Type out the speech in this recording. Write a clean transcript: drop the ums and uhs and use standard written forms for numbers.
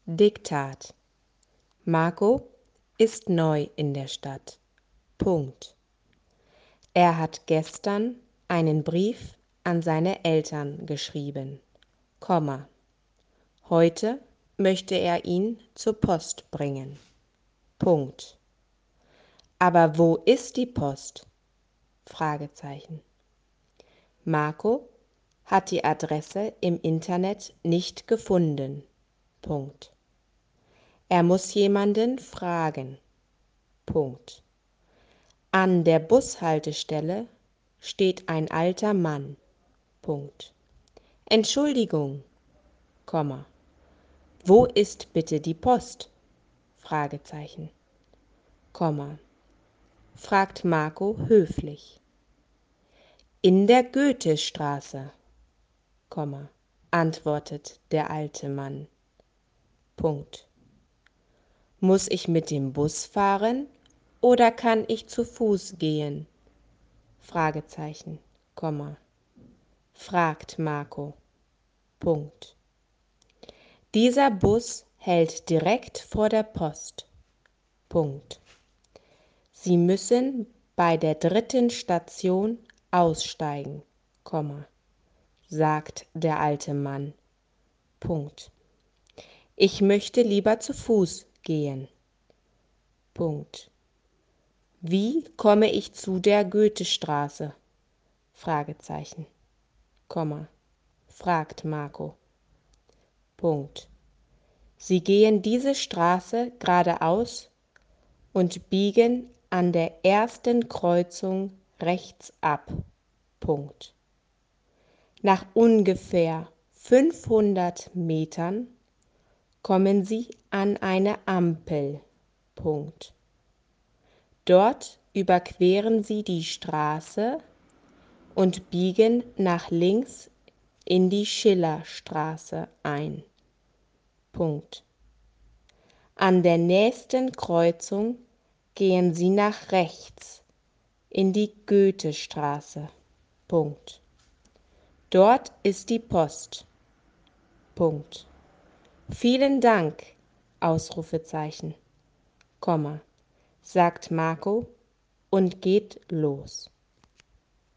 Diktat. Marco ist neu in der Stadt. Punkt. Er hat gestern einen Brief an seine Eltern geschrieben, Komma. Heute möchte er ihn zur Post bringen. Punkt. Aber wo ist die Post? Fragezeichen. Marco hat die Adresse im Internet nicht gefunden. Punkt. Er muss jemanden fragen. Punkt. An der Bushaltestelle steht ein alter Mann. Punkt. Entschuldigung, Komma. Wo ist bitte die Post? Fragezeichen. Komma. Fragt Marco höflich. In der Goethestraße, Komma, antwortet der alte Mann. Punkt. Muss ich mit dem Bus fahren oder kann ich zu Fuß gehen? Fragezeichen, Komma. Fragt Marco. Punkt. Dieser Bus hält direkt vor der Post. Punkt. Sie müssen bei der 3. Station aussteigen, Komma, sagt der alte Mann. Punkt. Ich möchte lieber zu Fuß gehen. Punkt. Wie komme ich zu der Goethestraße? Fragezeichen, Komma, fragt Marco. Punkt. Sie gehen diese Straße geradeaus und biegen an der ersten Kreuzung rechts ab. Punkt. Nach ungefähr 500 Metern kommen Sie an eine Ampel. Punkt. Dort überqueren Sie die Straße und biegen nach links in die Schillerstraße ein. Punkt. An der nächsten Kreuzung gehen Sie nach rechts in die Goethestraße. Punkt. Dort ist die Post. Punkt. Vielen Dank, Ausrufezeichen, Komma, sagt Marco und geht los.